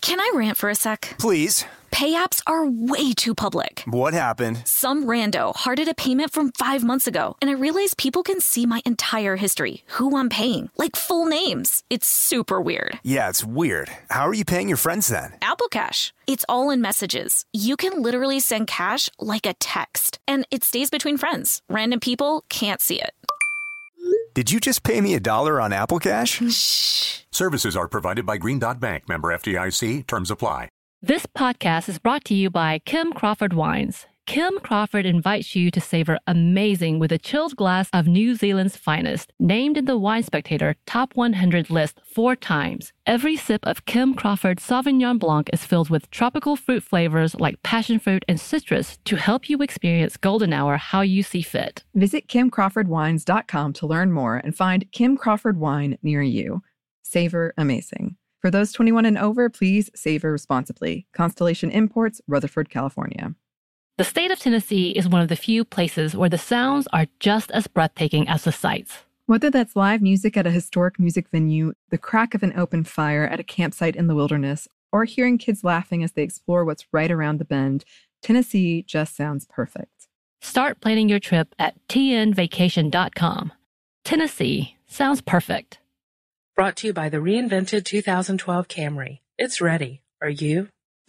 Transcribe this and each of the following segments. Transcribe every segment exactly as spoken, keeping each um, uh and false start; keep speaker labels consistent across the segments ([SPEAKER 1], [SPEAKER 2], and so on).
[SPEAKER 1] Can I rant for a sec?
[SPEAKER 2] Please.
[SPEAKER 1] Pay apps are way too public.
[SPEAKER 2] What happened?
[SPEAKER 1] Some rando hearted a payment from five months ago, and I realized people can see my entire history, who I'm paying, like full names. It's super weird.
[SPEAKER 2] Yeah, it's weird. How are you paying your friends then?
[SPEAKER 1] Apple Cash. It's all in messages. You can literally send cash like a text, and it stays between friends. Random people can't see it.
[SPEAKER 2] Did you just pay me a dollar on Apple Cash?
[SPEAKER 1] Shh.
[SPEAKER 3] Services are provided by Green Dot Bank. Member F D I C. Terms apply.
[SPEAKER 4] This podcast is brought to you by Kim Crawford Wines. Kim Crawford invites you to savor amazing with a chilled glass of New Zealand's finest, named in the Wine Spectator Top one hundred list four times. Every sip of Kim Crawford Sauvignon Blanc is filled with tropical fruit flavors like passion fruit and citrus to help you experience golden hour how you see fit.
[SPEAKER 5] Visit kim crawford wines dot com to learn more and find Kim Crawford wine near you. Savor amazing. For those twenty-one and over, please savor responsibly. Constellation Imports, Rutherford, California.
[SPEAKER 4] The state of Tennessee is one of the few places where the sounds are just as breathtaking as the sights.
[SPEAKER 5] Whether that's live music at a historic music venue, the crack of an open fire at a campsite in the wilderness, or hearing kids laughing as they explore what's right around the bend, Tennessee just sounds perfect.
[SPEAKER 4] Start planning your trip at t n vacation dot com. Tennessee sounds perfect.
[SPEAKER 6] Brought to you by the reinvented two thousand twelve Camry. It's ready. Are you?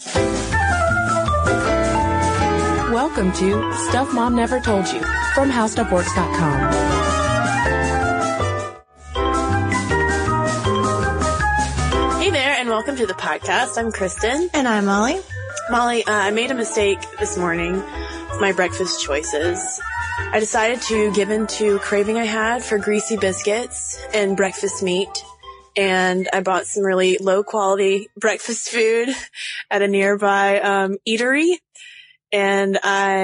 [SPEAKER 6] Welcome to Stuff Mom Never Told You from how stuff works dot com.
[SPEAKER 7] Hey there, and welcome to the podcast. I'm Kristen.
[SPEAKER 8] And I'm Molly.
[SPEAKER 7] Molly, uh, I made a mistake this morning with my breakfast choices. I decided to give in to a craving I had for greasy biscuits and breakfast meat. And I bought some really low quality breakfast food at a nearby um, eatery. And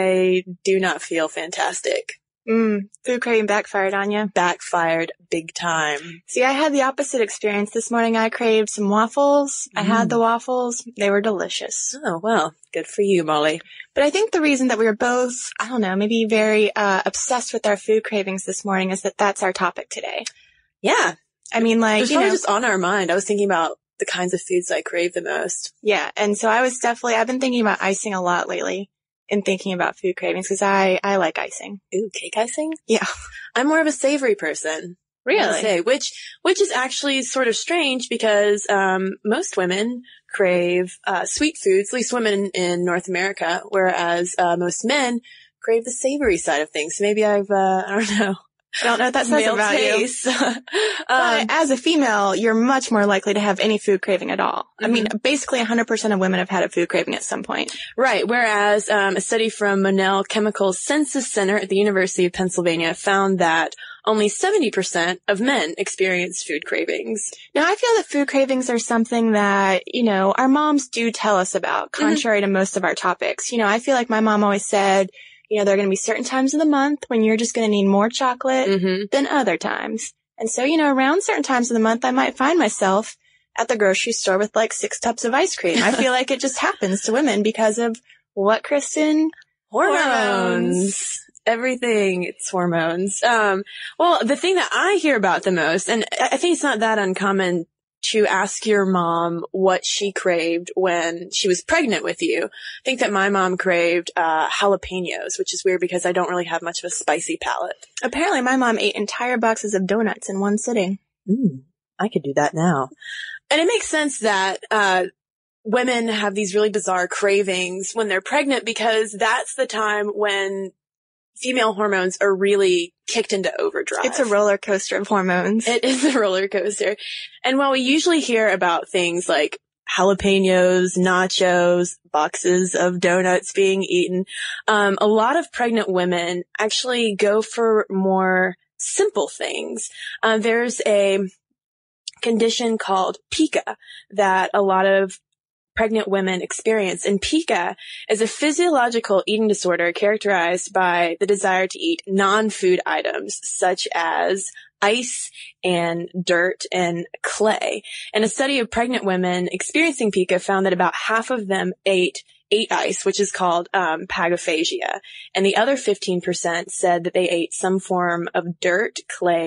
[SPEAKER 7] I do not feel fantastic.
[SPEAKER 8] Mm, food craving backfired on you.
[SPEAKER 7] Backfired big time.
[SPEAKER 8] See, I had the opposite experience this morning. I craved some waffles. Mm. I had the waffles. They were delicious.
[SPEAKER 7] Oh, well, good for you, Molly.
[SPEAKER 8] But I think the reason that we were both, I don't know, maybe very uh, obsessed with our food cravings this morning is that that's our topic today.
[SPEAKER 7] Yeah.
[SPEAKER 8] I mean, like,
[SPEAKER 7] it was
[SPEAKER 8] you
[SPEAKER 7] probably
[SPEAKER 8] know,
[SPEAKER 7] just on our mind. I was thinking about the kinds of foods I crave the most.
[SPEAKER 8] Yeah. And so I was definitely, I've been thinking about icing a lot lately in thinking about food cravings because I, I like icing.
[SPEAKER 7] Ooh, cake icing?
[SPEAKER 8] Yeah.
[SPEAKER 7] I'm more of a savory person.
[SPEAKER 8] Really?
[SPEAKER 7] Say, which, which is actually sort of strange because, um, most women crave, uh, sweet foods, at least women in North America, whereas, uh, most men crave the savory side of things. So maybe I've, uh, I don't know.
[SPEAKER 8] I don't know what that says
[SPEAKER 7] Male
[SPEAKER 8] about
[SPEAKER 7] taste.
[SPEAKER 8] you.
[SPEAKER 7] um,
[SPEAKER 8] but as a female, you're much more likely to have any food craving at all. Mm-hmm. I mean, basically one hundred percent of women have had a food craving at some point.
[SPEAKER 7] Right. Whereas um, a study from Monell Chemical Census Center at the University of Pennsylvania found that only seventy percent of men experience food cravings.
[SPEAKER 8] Now, I feel that food cravings are something that, you know, our moms do tell us about, contrary mm-hmm. to most of our topics. You know, I feel like my mom always said, you know, there are going to be certain times of the month when you're just going to need more chocolate mm-hmm. than other times. And so, you know, around certain times of the month, I might find myself at the grocery store with like six tubs of ice cream. I feel like it just happens to women because of what, Kristen?
[SPEAKER 7] Hormones. hormones. Everything. It's hormones. Um, well, the thing that I hear about the most, and I think it's not that uncommon to ask your mom what she craved when she was pregnant with you. I think that my mom craved uh jalapenos, which is weird because I don't really have much of a spicy palate.
[SPEAKER 8] Apparently my mom ate entire boxes of donuts in one sitting.
[SPEAKER 7] Mm, I could do that now. And it makes sense that uh women have these really bizarre cravings when they're pregnant because that's the time when female hormones are really kicked into overdrive.
[SPEAKER 8] It's a roller coaster of hormones.
[SPEAKER 7] It is a roller coaster. And while we usually hear about things like jalapenos, nachos, boxes of donuts being eaten, um, a lot of pregnant women actually go for more simple things. Uh, there's a condition called pica that a lot of pregnant women experience. And pica is a physiological eating disorder characterized by the desire to eat non-food items such as ice and dirt and clay. And a study of pregnant women experiencing pica found that about half of them ate ate ice, which is called um, pagophagia. And the other fifteen percent said that they ate some form of dirt, clay,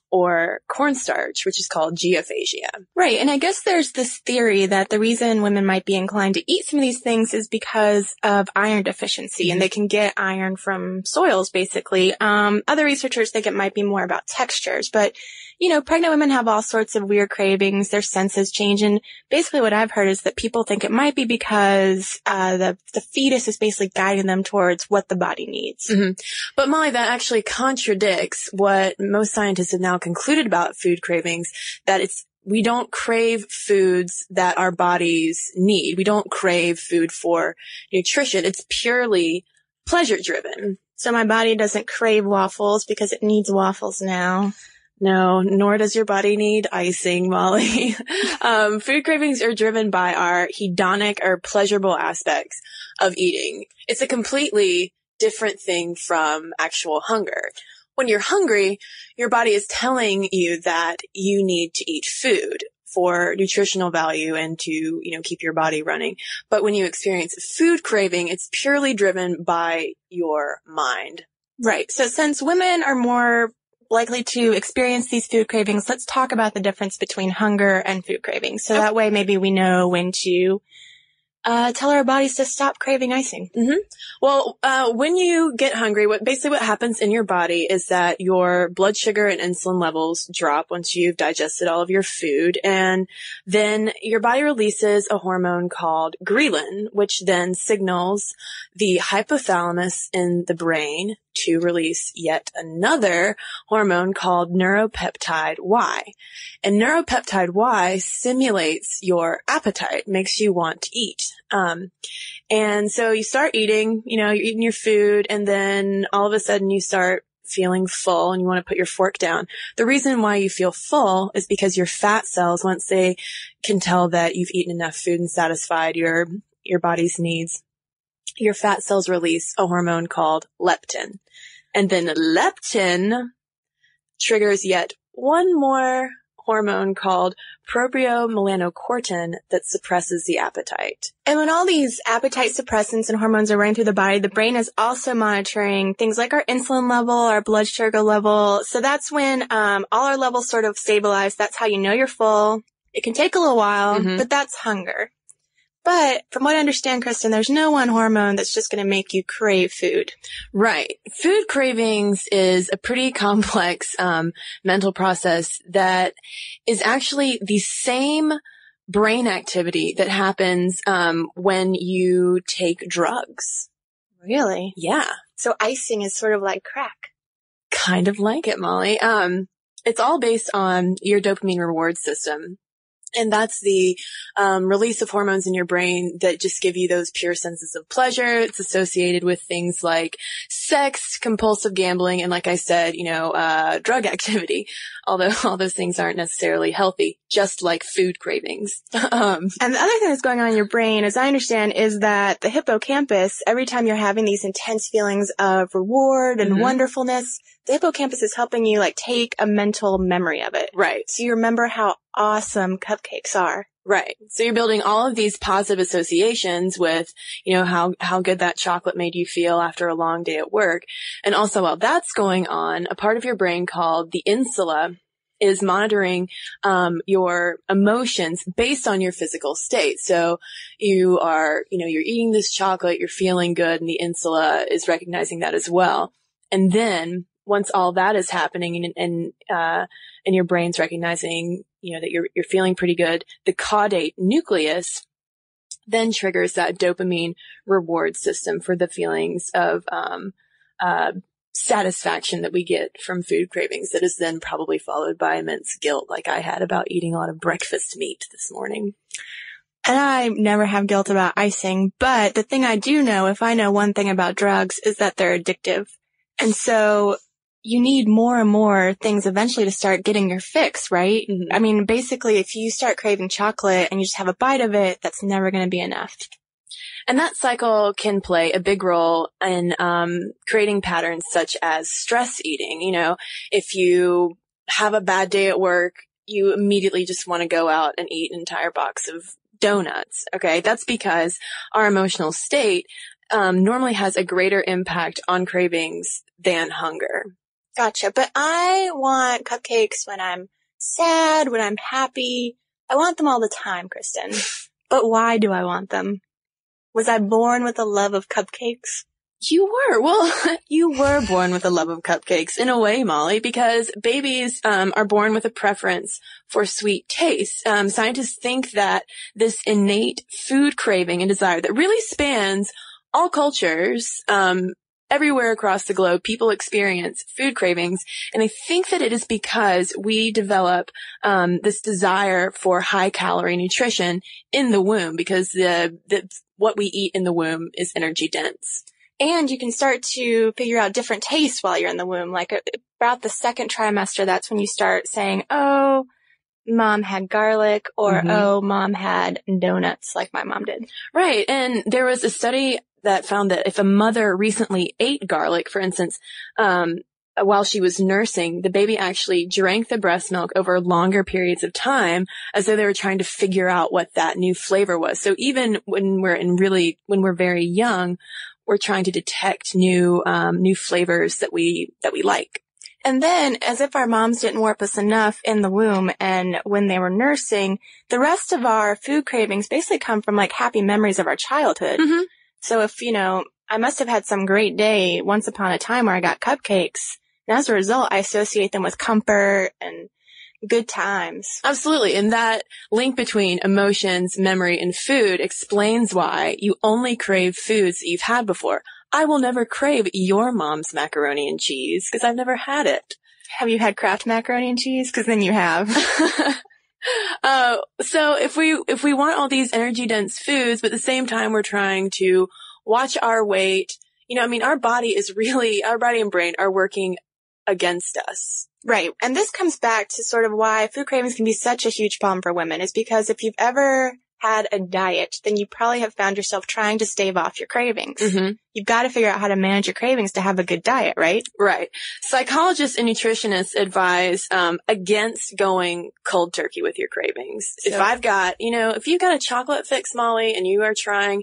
[SPEAKER 7] or cornstarch, which is called geophagia.
[SPEAKER 8] Right. And I guess there's this theory that the reason women might be inclined to eat some of these things is because of iron deficiency, and they can get iron from soils, basically. Um, other researchers think it might be more about textures, but you know, pregnant women have all sorts of weird cravings. Their senses change. And basically what I've heard is that people think it might be because uh the, the fetus is basically guiding them towards what the body needs.
[SPEAKER 7] Mm-hmm. But Molly, that actually contradicts what most scientists have now concluded about food cravings, that it's we don't crave foods that our bodies need. We don't crave food for nutrition. It's purely pleasure driven.
[SPEAKER 8] So my body doesn't crave waffles because it needs waffles now.
[SPEAKER 7] No, nor does your body need icing, Molly. um, food cravings are driven by our hedonic or pleasurable aspects of eating. It's a completely different thing from actual hunger. When you're hungry, your body is telling you that you need to eat food for nutritional value and to, you know, keep your body running. But when you experience food craving, it's purely driven by your mind.
[SPEAKER 8] Right. So since women are more likely to experience these food cravings, let's talk about the difference between hunger and food cravings. So that way maybe we know when to uh tell our bodies to stop craving icing.
[SPEAKER 7] Mm-hmm. Well, uh when you get hungry, what basically what happens in your body is that your blood sugar and insulin levels drop once you've digested all of your food, and then your body releases a hormone called ghrelin, which then signals the hypothalamus in the brain to release yet another hormone called neuropeptide Y. And neuropeptide Y stimulates your appetite, makes you want to eat. Um, and so you start eating, you know, you're eating your food, and then all of a sudden you start feeling full and you want to put your fork down. The reason why you feel full is because your fat cells, once they can tell that you've eaten enough food and satisfied your, your body's needs, your fat cells release a hormone called leptin. And then leptin triggers yet one more hormone called propiomelaanocortin that suppresses the appetite.
[SPEAKER 8] And when all these appetite suppressants and hormones are running through the body, the brain is also monitoring things like our insulin level, our blood sugar level. So that's when um all our levels sort of stabilize. That's how you know you're full. It can take a little while, mm-hmm. but that's hunger. But from what I understand, Kristen, there's no one hormone that's just going to make you crave food.
[SPEAKER 7] Right. Food cravings is a pretty complex um mental process that is actually the same brain activity that happens um when you take drugs.
[SPEAKER 8] Really?
[SPEAKER 7] Yeah.
[SPEAKER 8] So icing is sort of like crack.
[SPEAKER 7] Kind of like it, Molly. Um, it's all based on your dopamine reward system. And that's the um, release of hormones in your brain that just give you those pure senses of pleasure. It's associated with things like sex, compulsive gambling, and like I said, you know, uh, drug activity. Although all those things aren't necessarily healthy, just like food cravings. um,
[SPEAKER 8] and the other thing that's going on in your brain, as I understand, is that the hippocampus, every time you're having these intense feelings of reward and mm-hmm. wonderfulness, the hippocampus is helping you like take a mental memory of it.
[SPEAKER 7] Right.
[SPEAKER 8] So you remember how awesome cupcakes are.
[SPEAKER 7] Right. So you're building all of these positive associations with, you know, how, how good that chocolate made you feel after a long day at work. And also while that's going on, a part of your brain called the insula is monitoring, um, your emotions based on your physical state. So you are, you know, you're eating this chocolate, you're feeling good, and the insula is recognizing that as well. And then once all that is happening and, and, uh, and your brain's recognizing, you know, that you're, you're feeling pretty good, the caudate nucleus then triggers that dopamine reward system for the feelings of, um, uh, satisfaction that we get from food cravings that is then probably followed by immense guilt, like I had about eating a lot of breakfast meat this morning.
[SPEAKER 8] And I never have guilt about icing, but the thing I do know, if I know one thing about drugs, is that they're addictive. And so you need more and more things eventually to start getting your fix, right? Mm-hmm. I mean, basically, if you start craving chocolate and you just have a bite of it, that's never going to be enough.
[SPEAKER 7] And that cycle can play a big role in um creating patterns such as stress eating. You know, if you have a bad day at work, you immediately just want to go out and eat an entire box of donuts. Okay, that's because our emotional state um normally has a greater impact on cravings than hunger.
[SPEAKER 8] Gotcha. But I want cupcakes when I'm sad, when I'm happy. I want them all the time, Kristen. But why do I want them? Was I born with a love of cupcakes?
[SPEAKER 7] You were. Well, you were born with a love of cupcakes in a way, Molly, because babies um, are born with a preference for sweet taste. Um, scientists think that this innate food craving and desire that really spans all cultures, um, everywhere across the globe, people experience food cravings, and they think that it is because we develop um, this desire for high-calorie nutrition in the womb, because the, the what we eat in the womb is energy dense.
[SPEAKER 8] And you can start to figure out different tastes while you're in the womb. Like about the second trimester, that's when you start saying, oh, mom had garlic, or mm-hmm. oh, mom had donuts, like my mom did.
[SPEAKER 7] Right. And there was a study that found that if a mother recently ate garlic, for instance, um, while she was nursing, the baby actually drank the breast milk over longer periods of time, as though they were trying to figure out what that new flavor was. So even when we're in really, when we're very young, we're trying to detect new, um, new flavors that we, that we like.
[SPEAKER 8] And then, as if our moms didn't warp us enough in the womb and when they were nursing, the rest of our food cravings basically come from like happy memories of our childhood.
[SPEAKER 7] Mm-hmm.
[SPEAKER 8] So if, you know, I must have had some great day once upon a time where I got cupcakes, and as a result, I associate them with comfort and good times.
[SPEAKER 7] Absolutely. And that link between emotions, memory, and food explains why you only crave foods that you've had before. I will never crave your mom's macaroni and cheese because I've never had it.
[SPEAKER 8] Have you had Kraft macaroni and cheese? Because then you have.
[SPEAKER 7] uh, so if we, if we want all these energy dense foods, but at the same time we're trying to watch our weight, you know, I mean, our body is really, our body and brain are working against us.
[SPEAKER 8] Right. And this comes back to sort of why food cravings can be such a huge problem for women, is because if you've ever had a diet, then you probably have found yourself trying to stave off your cravings.
[SPEAKER 7] Mm-hmm.
[SPEAKER 8] You've got to figure out how to manage your cravings to have a good diet, right?
[SPEAKER 7] Right. Psychologists and nutritionists advise um, against going cold turkey with your cravings. So, if I've got, you know, if you've got a chocolate fix, Molly, and you are trying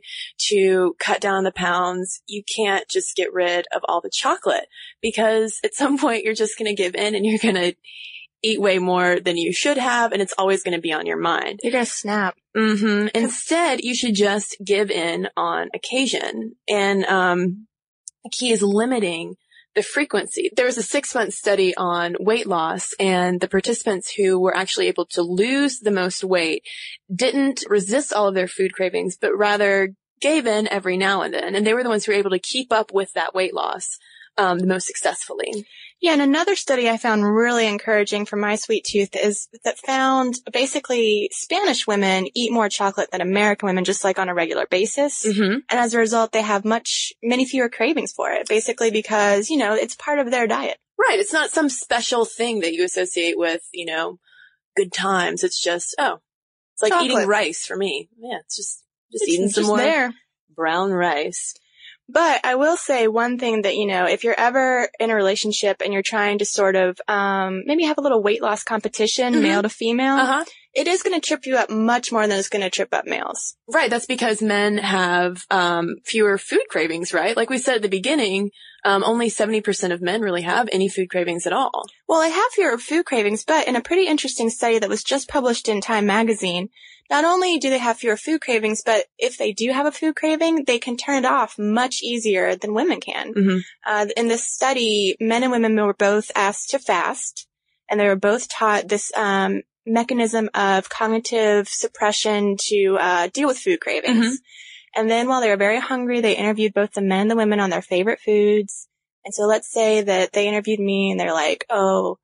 [SPEAKER 7] to cut down the pounds, you can't just get rid of all the chocolate, because at some point you're just going to give in and you're going to eat way more than you should have, and it's always going to be on your mind.
[SPEAKER 8] You're going to snap.
[SPEAKER 7] Mm-hmm. Instead, you should just give in on occasion. And um the key is limiting the frequency. There was a six-month study on weight loss, and the participants who were actually able to lose the most weight didn't resist all of their food cravings, but rather gave in every now and then. And they were the ones who were able to keep up with that weight loss um the most successfully.
[SPEAKER 8] Yeah, and another study I found really encouraging for my sweet tooth is that found basically Spanish women eat more chocolate than American women, just like on a regular basis.
[SPEAKER 7] Mm-hmm.
[SPEAKER 8] And as a result, they have much, many fewer cravings for it, basically because, you know, it's part of their diet.
[SPEAKER 7] Right. It's not some special thing that you associate with, you know, good times. It's just, oh, it's like
[SPEAKER 8] chocolate.
[SPEAKER 7] Eating rice for me. Yeah, it's just, just
[SPEAKER 8] it's
[SPEAKER 7] eating
[SPEAKER 8] just
[SPEAKER 7] some more
[SPEAKER 8] there.
[SPEAKER 7] brown rice.
[SPEAKER 8] But I will say one thing that, you know, if you're ever in a relationship and you're trying to sort of, um, maybe have a little weight loss competition, mm-hmm. male to female,
[SPEAKER 7] uh-huh.
[SPEAKER 8] it is going to trip you up much more than it's going to trip up males.
[SPEAKER 7] Right. That's because men have, um, fewer food cravings, right? Like we said at the beginning, um, only seventy percent of men really have any food cravings at all.
[SPEAKER 8] Well, I have fewer food cravings, but in a pretty interesting study that was just published in Time magazine, not only do they have fewer food cravings, but if they do have a food craving, they can turn it off much easier than women can.
[SPEAKER 7] Mm-hmm.
[SPEAKER 8] Uh, in this study, men and women were both asked to fast, and they were both taught this um, mechanism of cognitive suppression to uh, deal with food cravings.
[SPEAKER 7] Mm-hmm.
[SPEAKER 8] And then while they were very hungry, they interviewed both the men and the women on their favorite foods. And so let's say that they interviewed me and they're like, oh,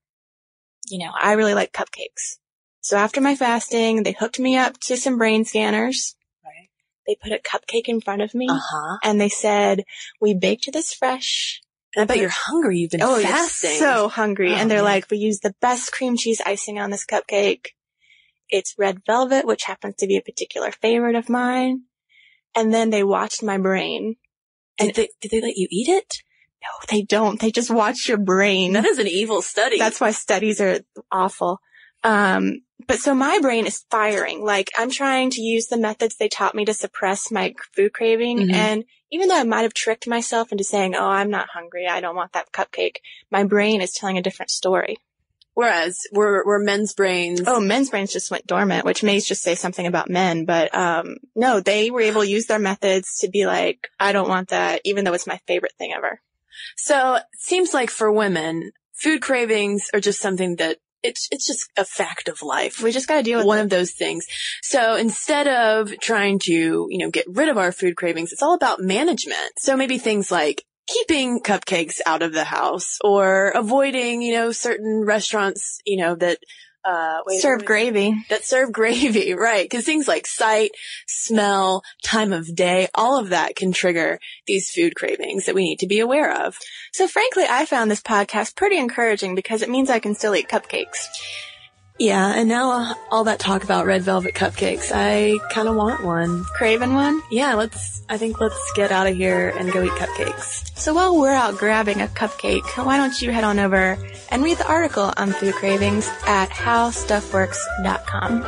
[SPEAKER 8] you know, I really like cupcakes. So after my fasting, they hooked me up to some brain scanners.
[SPEAKER 7] Right.
[SPEAKER 8] They put a cupcake in front of me.
[SPEAKER 7] Uh-huh.
[SPEAKER 8] And they said, we baked this fresh.
[SPEAKER 7] And I bet you're hungry. You've been
[SPEAKER 8] oh,
[SPEAKER 7] fasting.
[SPEAKER 8] You're so hungry.
[SPEAKER 7] Oh,
[SPEAKER 8] and they're
[SPEAKER 7] man.
[SPEAKER 8] like, we used the best cream cheese icing on this cupcake. It's red velvet, which happens to be a particular favorite of mine. And then they watched my brain.
[SPEAKER 7] And did they, did they let you eat it?
[SPEAKER 8] No, they don't. They just watch your brain.
[SPEAKER 7] That is an evil study.
[SPEAKER 8] That's why studies are awful. Um, but so my brain is firing. Like, I'm trying to use the methods they taught me to suppress my food craving. Mm-hmm. And even though I might have tricked myself into saying, oh, I'm not hungry, I don't want that cupcake, my brain is telling a different story.
[SPEAKER 7] Whereas we're, we're men's brains.
[SPEAKER 8] Oh, men's brains just went dormant, which may just say something about men. But, um, no, they were able to use their methods to be like, I don't want that, even though it's my favorite thing ever.
[SPEAKER 7] So it seems like for women, food cravings are just something that it's, it's just a fact of life.
[SPEAKER 8] We just got to deal with
[SPEAKER 7] one
[SPEAKER 8] it.
[SPEAKER 7] of those things. So instead of trying to, you know, get rid of our food cravings, it's all about management. So maybe things like keeping cupcakes out of the house or avoiding, you know, certain restaurants, you know, that, uh, wait,
[SPEAKER 8] serve
[SPEAKER 7] wait,
[SPEAKER 8] gravy.
[SPEAKER 7] That serve gravy, right. Cause things like sight, smell, time of day, all of that can trigger these food cravings that we need to be aware of.
[SPEAKER 8] So frankly, I found this podcast pretty encouraging because it means I can still eat cupcakes.
[SPEAKER 7] Yeah, and now uh, all that talk about red velvet cupcakes, I kind of want one.
[SPEAKER 8] Craving one?
[SPEAKER 7] Yeah, let's, I think let's get out of here and go eat cupcakes.
[SPEAKER 8] So while we're out grabbing a cupcake, why don't you head on over and read the article on food cravings at how stuff works dot com.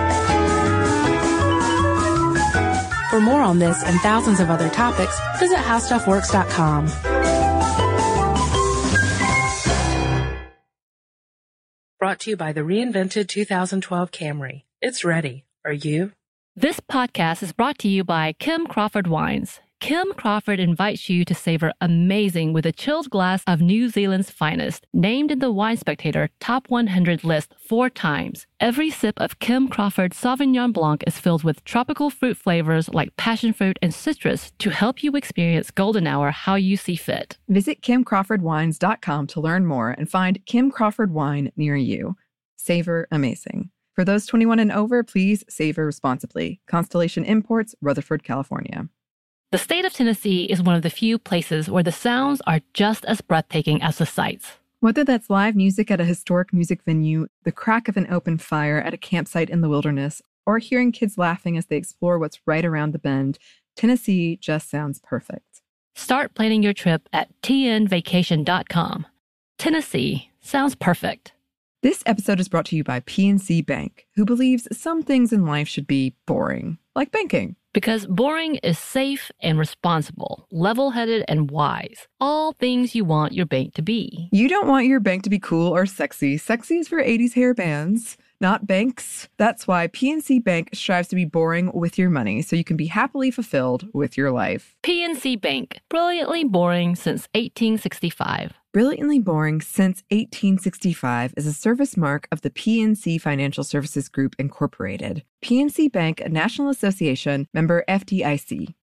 [SPEAKER 6] For more on this and thousands of other topics, visit how stuff works dot com. Brought to you by the reinvented two thousand twelve Camry. It's ready. Are you?
[SPEAKER 4] This podcast is brought to you by Kim Crawford Wines. Kim Crawford invites you to savor amazing with a chilled glass of New Zealand's finest, named in the Wine Spectator Top one hundred list four times. Every sip of Kim Crawford Sauvignon Blanc is filled with tropical fruit flavors like passion fruit and citrus to help you experience golden hour how you see fit.
[SPEAKER 5] Visit kim crawford wines dot com to learn more and find Kim Crawford wine near you. Savor amazing. For those twenty-one and over, please savor responsibly. Constellation Imports, Rutherford, California.
[SPEAKER 4] The state of Tennessee is one of the few places where the sounds are just as breathtaking as the sights.
[SPEAKER 5] Whether that's live music at a historic music venue, the crack of an open fire at a campsite in the wilderness, or hearing kids laughing as they explore what's right around the bend, Tennessee just sounds perfect.
[SPEAKER 4] Start planning your trip at t n vacation dot com. Tennessee sounds perfect.
[SPEAKER 5] This episode is brought to you by P N C Bank, who believes some things in life should be boring, like banking.
[SPEAKER 4] Because boring is safe and responsible, level-headed and wise. All things you want your bank to be.
[SPEAKER 5] You don't want your bank to be cool or sexy. Sexy is for eighties hair bands, not banks. That's why P N C Bank strives to be boring with your money so you can be happily fulfilled with your life.
[SPEAKER 4] P N C Bank, brilliantly boring since eighteen sixty-five.
[SPEAKER 5] Brilliantly Boring Since eighteen sixty-five is a service mark of the P N C Financial Services Group, Incorporated. P N C Bank, a National Association, member F D I C.